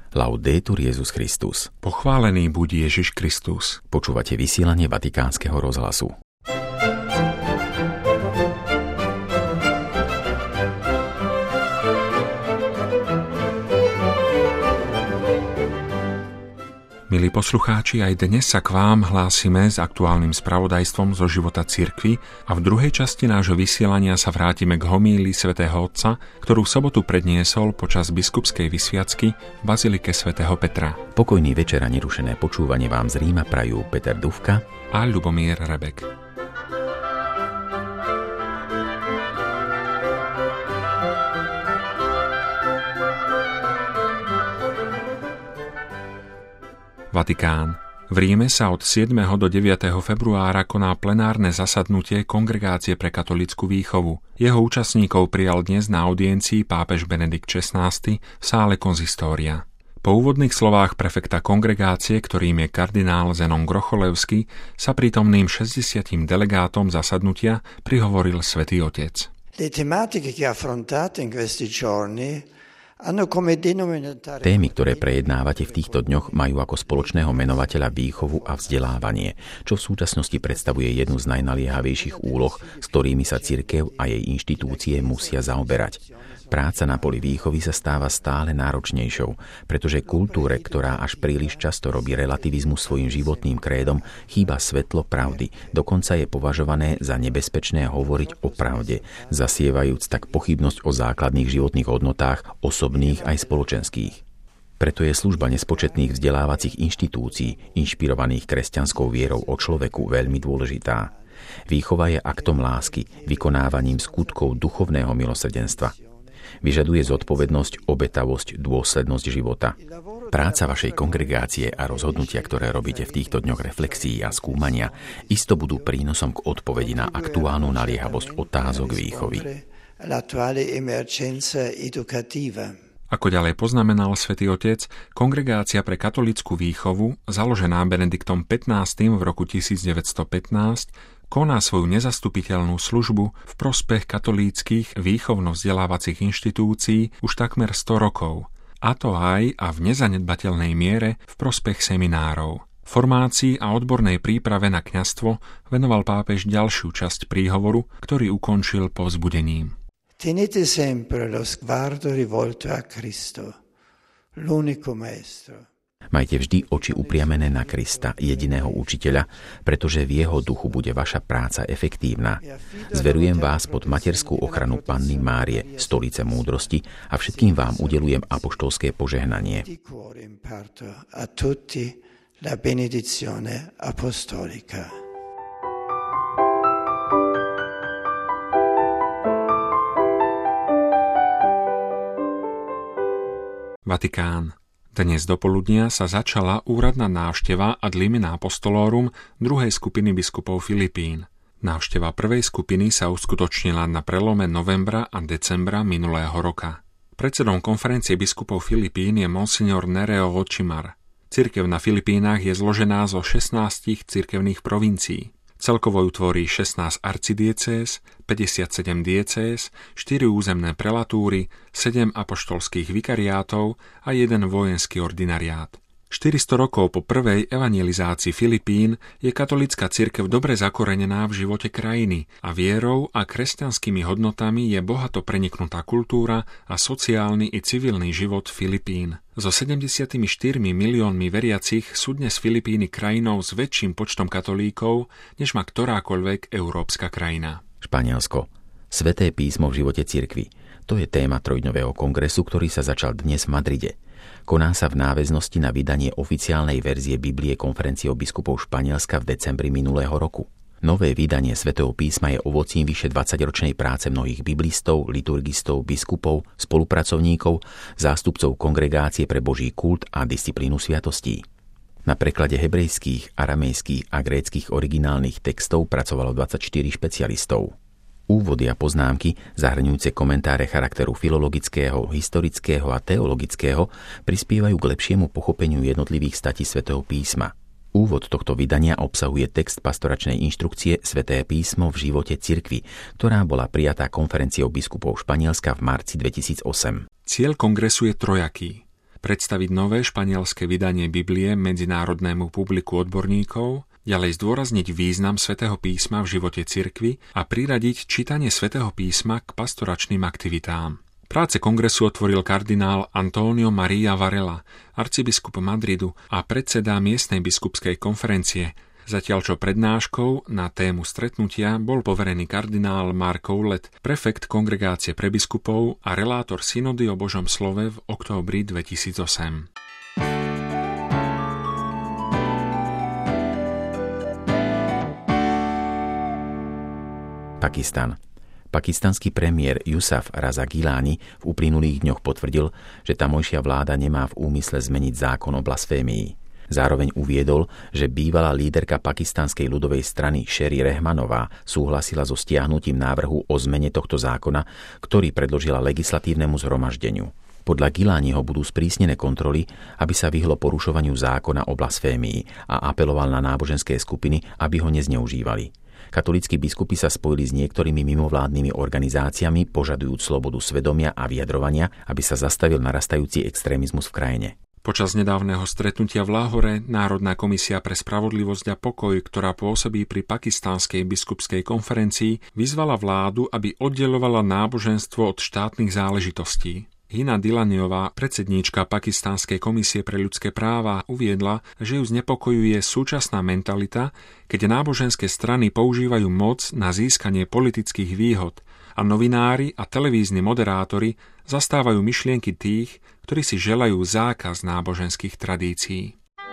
Laudetur Jesus Christus. Pochválený buď Ježiš Kristus. Počúvate vysielanie Vatikánskeho rozhlasu. Milí poslucháči, aj dnes sa k vám hlásime s aktuálnym spravodajstvom zo života cirkvi a v druhej časti nášho vysielania sa vrátime k homílii svätého Otca, ktorú v sobotu predniesol počas biskupskej vysviacky v bazilike svätého Petra. Pokojný večer a nerušené počúvanie vám z Ríma prajú Peter Dufka a Ľubomír Rebek. Vatikán. V Ríme sa od 7. do 9. februára koná plenárne zasadnutie Kongregácie pre katolícku výchovu. Jeho účastníkov prijal dnes na audiencii pápež Benedikt XVI v sále konzistória. Po úvodných slovách prefekta kongregácie, ktorým je kardinál Zenon Grocholevský, sa prítomným 60 delegátom zasadnutia prihovoril Svätý Otec. Le tematiche che affrontate in questi giorni Témy, ktoré prejednávate v týchto dňoch, majú ako spoločného menovateľa výchovu a vzdelávanie, čo v súčasnosti predstavuje jednu z najnaliehavejších úloh, s ktorými sa cirkev a jej inštitúcie musia zaoberať. Práca na poli výchovy sa stáva stále náročnejšou, pretože kultúre, ktorá až príliš často robí relativizmus svojim životným krédom, chýba svetlo pravdy. Dokonca je považované za nebezpečné hovoriť o pravde, zasievajúc tak pochybnosť o základných životných hodnotách, osobných aj spoločenských. Preto je služba nespočetných vzdelávacích inštitúcií, inšpirovaných kresťanskou vierou o človeku, veľmi dôležitá. Výchova je aktom lásky, vykonávaním skutkov duchovného milosrdenstva. Vyžaduje zodpovednosť, obetavosť, dôslednosť života. Práca vašej kongregácie a rozhodnutia, ktoré robíte v týchto dňoch reflexií a skúmania, isto budú prínosom k odpovedi na aktuálnu naliehavosť otázok výchovy. Ako ďalej poznamenal Svätý Otec, Kongregácia pre katolícku výchovu, založená Benediktom XV v roku 1915, koná svoju nezastupiteľnú službu v prospech katolíckych výchovno-vzdelávacích inštitúcií už takmer 100 rokov, a to aj a v nezanedbateľnej miere v prospech seminárov. Formácii a odbornej príprave na kňazstvo venoval pápež ďalšiu časť príhovoru, ktorý ukončil povzbudením. Tenete sempre lo sguardo rivolto a Cristo, l'unico maestro. Majte vždy oči upriamené na Krista, jediného učiteľa, pretože v jeho duchu bude vaša práca efektívna. Zverujem vás pod materskú ochranu Panny Márie, stolice múdrosti, a všetkým vám udelujem apoštolské požehnanie. Vatikán. Dnes dopoludnia sa začala úradná návšteva ad limina apostolorum druhej skupiny biskupov Filipín. Návšteva prvej skupiny sa uskutočnila na prelome novembra a decembra minulého roka. Predsedom konferencie biskupov Filipín je monsignor Nereo Vočimar. Cirkev na Filipínach je zložená zo 16 cirkevných provincií. Celkovo ju tvorí 16 arcidiecéz, 57 diecéz, 4 územné prelatúry, 7 apoštolských vikariátov a 1 vojenský ordinariát. 400 rokov po prvej evangelizácii Filipín je katolícka cirkev dobre zakorenená v živote krajiny a vierou a kresťanskými hodnotami je bohato preniknutá kultúra a sociálny i civilný život Filipín. So 74 miliónmi veriacich sú dnes Filipíny krajinou s väčším počtom katolíkov, než má ktorákoľvek európska krajina. Španielsko. Sväté písmo v živote cirkvi. To je téma trojdňového kongresu, ktorý sa začal dnes v Madride. Koná sa v náväznosti na vydanie oficiálnej verzie Biblie konferenciou biskupov Španielska v decembri minulého roku. Nové vydanie Svätého písma je ovocím vyše 20-ročnej práce mnohých biblistov, liturgistov, biskupov, spolupracovníkov, zástupcov Kongregácie pre Boží kult a disciplínu sviatostí. Na preklade hebrejských, aramejských a gréckych originálnych textov pracovalo 24 špecialistov. Úvody a poznámky, zahrňujúce komentáre charakteru filologického, historického a teologického, prispievajú k lepšiemu pochopeniu jednotlivých statí Svätého písma. Úvod tohto vydania obsahuje text pastoračnej inštrukcie Sväté písmo v živote cirkvi, ktorá bola prijatá konferenciou biskupov Španielska v marci 2008. Cieľ kongresu je trojaký. predstaviť nové španielske vydanie Biblie medzinárodnému publiku odborníkov, ďalej zdôrazniť význam Svätého písma v živote cirkvi a priradiť čítanie Svätého písma k pastoračným aktivitám. Práce kongresu otvoril kardinál Antonio María Varela, arcibiskup Madridu a predseda miestnej biskupskej konferencie, zatiaľ čo prednáškou na tému stretnutia bol poverený kardinál Mark Ouellet, prefekt Kongregácie pre biskupov a relátor synody o Božom slove v októbri 2008. Pakistan. Pakistanský premiér Yusuf Raza Gilani v uplynulých dňoch potvrdil, že tamojšia vláda nemá v úmysle zmeniť zákon o blasfémii. Zároveň uviedol, že bývalá líderka pakistanskej ľudovej strany Sherry Rehmanová súhlasila so stiahnutím návrhu o zmene tohto zákona, ktorý predložila legislatívnemu zhromaždeniu. Podľa Gilaniho budú sprísnené kontroly, aby sa vyhlo porušovaniu zákona o blasfémii a apeloval na náboženské skupiny, aby ho nezneužívali. Katolícki biskupy sa spojili s niektorými mimovládnymi organizáciami, požadujúc slobodu svedomia a vyjadrovania, aby sa zastavil narastajúci extrémizmus v krajine. Počas nedávneho stretnutia v Lahore Národná komisia pre spravodlivosť a pokoj, ktorá pôsobí pri pakistánskej biskupskej konferencii, vyzvala vládu, aby oddeľovala náboženstvo od štátnych záležitostí. Hina Dilaniová, predsedníčka Pakistánskej komisie pre ľudské práva, uviedla, že ju znepokojuje súčasná mentalita, keď náboženské strany používajú moc na získanie politických výhod a novinári a televízni moderátori zastávajú myšlienky tých, ktorí si želajú zákaz náboženských tradícií.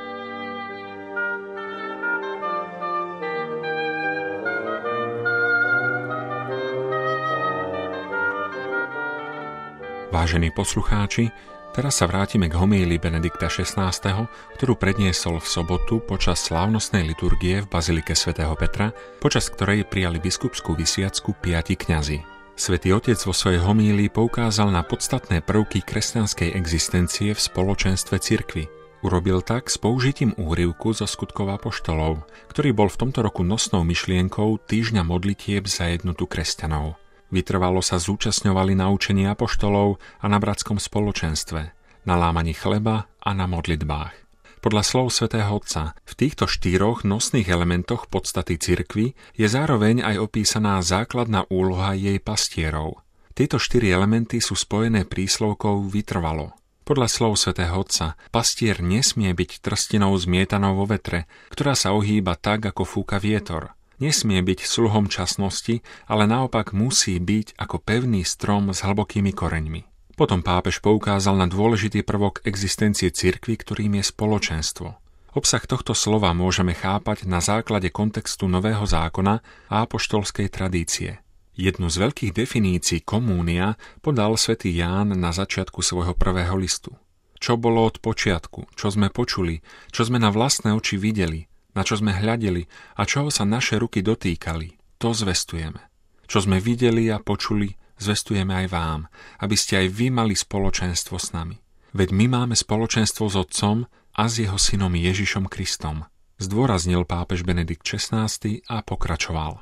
Vážení poslucháči, teraz sa vrátime k homílii Benedikta XVI, ktorú predniesol v sobotu počas slávnostnej liturgie v bazilike svätého Petra, počas ktorej prijali biskupskú vysviacku 5 kňazi. Svätý Otec vo svojej homílii poukázal na podstatné prvky kresťanskej existencie v spoločenstve cirkvi. Urobil tak s použitím úryvku zo Skutkov apoštolov, ktorý bol v tomto roku nosnou myšlienkou týždňa modlitieb za jednotu kresťanov. Vytrvalo sa zúčastňovali na učení apoštolov a na bratskom spoločenstve, na lámaní chleba a na modlitbách. Podľa slov svätého Otca, v týchto 4 nosných elementoch podstaty cirkvi je zároveň aj opísaná základná úloha jej pastierov. Tieto 4 elementy sú spojené príslovkou vytrvalo. Podľa slov svätého Otca, pastier nesmie byť trstinou zmietanou vo vetre, ktorá sa ohýba tak, ako fúka vietor. Nesmie byť sluhom časnosti, ale naopak musí byť ako pevný strom s hlbokými koreňmi. Potom pápež poukázal na dôležitý prvok existencie cirkvi, ktorým je spoločenstvo. Obsah tohto slova môžeme chápať na základe kontextu Nového zákona a apoštolskej tradície. Jednu z veľkých definícií komúnia podal svätý Ján na začiatku svojho prvého listu. Čo bolo od počiatku, čo sme počuli, čo sme na vlastné oči videli, na čo sme hľadeli a čoho sa naše ruky dotýkali, to zvestujeme. Čo sme videli a počuli, zvestujeme aj vám, aby ste aj vy mali spoločenstvo s nami. Veď my máme spoločenstvo s Otcom a s jeho synom Ježišom Kristom, zdôraznil pápež Benedikt XVI a pokračoval.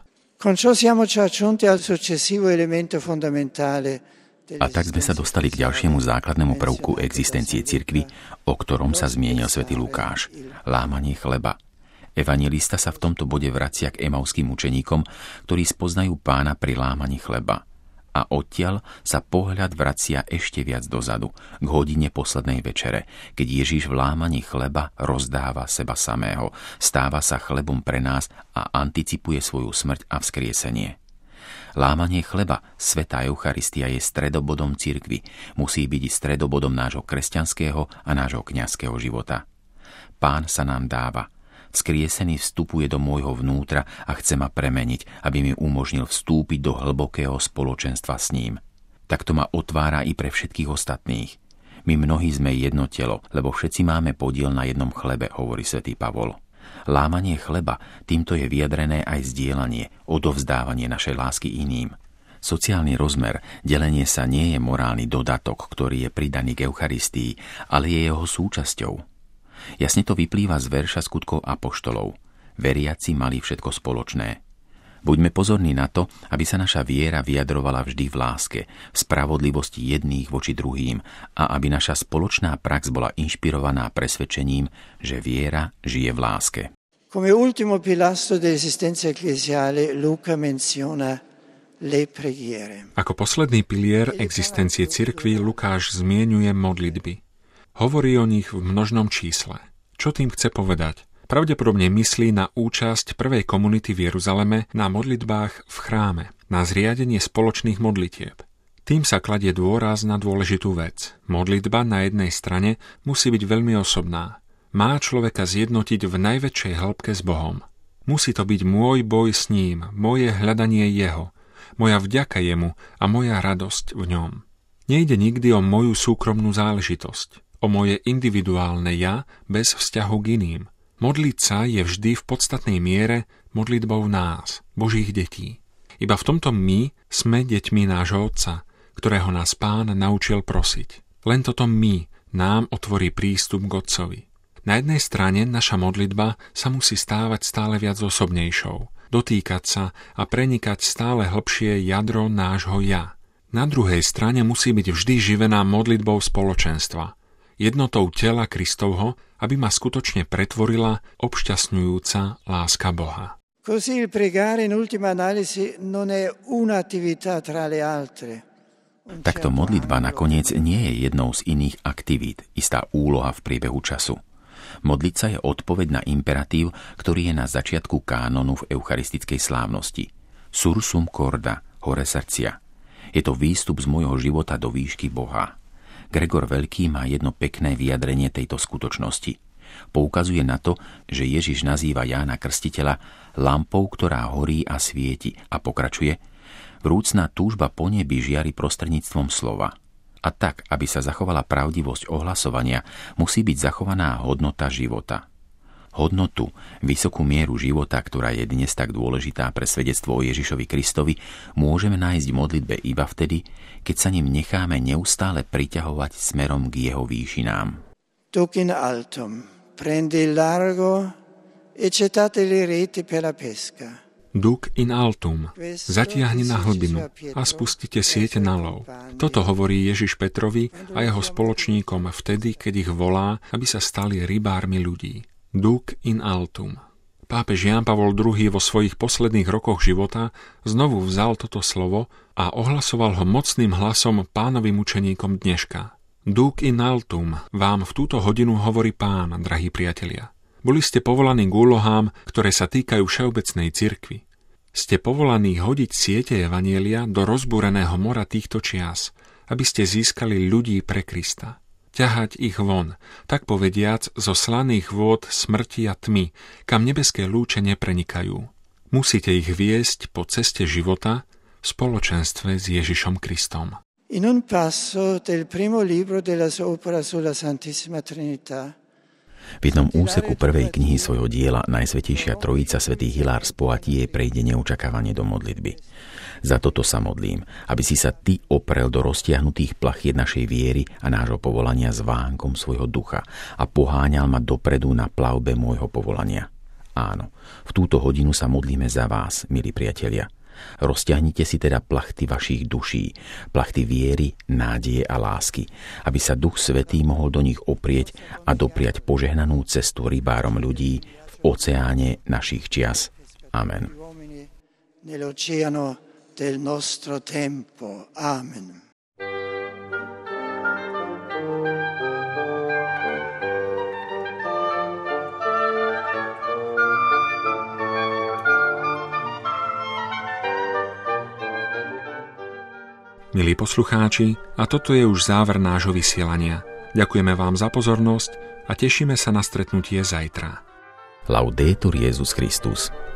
A tak sme sa dostali k ďalšiemu základnému prvku existencie cirkvi, o ktorom sa zmienil svätý Lukáš, lámanie chleba. Evanjelista sa v tomto bode vracia k emauským učeníkom, ktorí spoznajú Pána pri lámaní chleba. A odtiaľ sa pohľad vracia ešte viac dozadu, k hodine poslednej večere, keď Ježiš v lámaní chleba rozdáva seba samého, stáva sa chlebom pre nás a anticipuje svoju smrť a vzkriesenie. Lámanie chleba, svätá Eucharistia, je stredobodom cirkvi, musí byť stredobodom nášho kresťanského a nášho kňazského života. Pán sa nám dáva. Vzkriesený vstupuje do môjho vnútra a chce ma premeniť, aby mi umožnil vstúpiť do hlbokého spoločenstva s ním. Takto ma otvára i pre všetkých ostatných. My mnohí sme jedno telo, lebo všetci máme podiel na jednom chlebe, hovorí svätý Pavol. Lámanie chleba, týmto je vyjadrené aj zdieľanie, odovzdávanie našej lásky iným. Sociálny rozmer, delenie sa nie je morálny dodatok, ktorý je pridaný k Eucharistii, ale je jeho súčasťou. Jasne to vyplýva z verša Skutkov apoštolov. Veriaci mali všetko spoločné. Buďme pozorní na to, aby sa naša viera vyjadrovala vždy v láske, v spravodlivosti jedných voči druhým a aby naša spoločná prax bola inšpirovaná presvedčením, že viera žije v láske. Come ultimo pilastro dell'esistenza ecclesiale, Luca menziona le preghiere. Ako posledný pilier existencie cirkvi Lukáš zmieňuje modlitby. Hovorí o nich v množnom čísle. Čo tým chce povedať? Pravdepodobne myslí na účasť prvej komunity v Jeruzaleme na modlitbách v chráme, na zriadenie spoločných modlitieb. Tým sa kladie dôraz na dôležitú vec. Modlitba na jednej strane musí byť veľmi osobná. Má človeka zjednotiť v najväčšej hĺbke s Bohom. Musí to byť môj boj s ním, moje hľadanie jeho, moja vďaka jemu a moja radosť v ňom. Nejde nikdy o moju súkromnú záležitosť, o moje individuálne ja bez vzťahu k iným. Modliť sa je vždy v podstatnej miere modlitbou nás, Božích detí. Iba v tomto my sme deťmi nášho Otca, ktorého nás Pán naučil prosiť. Len toto my nám otvorí prístup k Otcovi. Na jednej strane naša modlitba sa musí stávať stále viac osobnejšou, dotýkať sa a prenikať stále hlbšie jadro nášho ja. Na druhej strane musí byť vždy živená modlitbou spoločenstva, jednotou tela Kristovho, aby ma skutočne pretvorila obšťastňujúca láska Boha. Così il pregare in ultima analisi non è un'attività tra le altre. Takto modlitba nakoniec nie je jednou z iných aktivít, istá úloha v priebehu času. Modliť sa je odpoveď na imperatív, ktorý je na začiatku kánonu v eucharistickej slávnosti. Sursum corda, hore srdcia. Je to výstup z môjho života do výšky Boha. Gregor Veľký má jedno pekné vyjadrenie tejto skutočnosti. Poukazuje na to, že Ježiš nazýva Jána Krstiteľa lampou, ktorá horí a svieti, a pokračuje: vrúcna túžba po nebi žiari prostredníctvom slova. A tak, aby sa zachovala pravdivosť ohlasovania, musí byť zachovaná hodnota života. Hodnotu, vysokú mieru života, ktorá je dnes tak dôležitá pre svedectvo o Ježišovi Kristovi, môžeme nájsť v modlitbe iba vtedy, keď sa ním necháme neustále priťahovať smerom k jeho výšinám. Duc in altum, prendi il largo e gettate le reti per la pesca. Duc in altum, zatiahni na hlbinu a spustite siete na lov. Toto hovorí Ježiš Petrovi a jeho spoločníkom vtedy, keď ich volá, aby sa stali rybármi ľudí. Duc in altum. Pápež Ján Pavol II vo svojich posledných rokoch života znovu vzal toto slovo a ohlasoval ho mocným hlasom Pánovým učeníkom dneška. Duc in altum vám v túto hodinu hovorí Pán, drahí priatelia. Boli ste povolaní k úlohám, ktoré sa týkajú všeobecnej cirkvi. Ste povolaní hodiť siete evanjelia do rozbúreného mora týchto čias, aby ste získali ľudí pre Krista. Ťahať ich von, tak povediac, zo slaných vôd smrti a tmy, kam nebeské lúče neprenikajú. Musíte ich viesť po ceste života v spoločenstve s Ježišom Kristom. In un passo del primo libro della sua opera sulla Santissima Trinità, v jednom úseku prvej knihy svojho diela Najsvätejšia Trojica svätý Hilár z Poitiers prejde neočakávanie do modlitby. Za toto sa modlím, aby si sa ty oprel do roztiahnutých plachiet našej viery a nášho povolania s vánkom svojho ducha a poháňal ma dopredu na plavbe môjho povolania. Áno, v túto hodinu sa modlíme za vás, milí priatelia. Rozťahnite si teda plachty vašich duší, plachty viery, nádeje a lásky, aby sa Duch Svätý mohol do nich oprieť a dopriať požehnanú cestu rybárom ľudí v oceáne našich čias. Amen. Amen. Milí poslucháči, a toto je už záver nášho vysielania. Ďakujeme vám za pozornosť a tešíme sa na stretnutie zajtra. Laudetur Jesus Christus.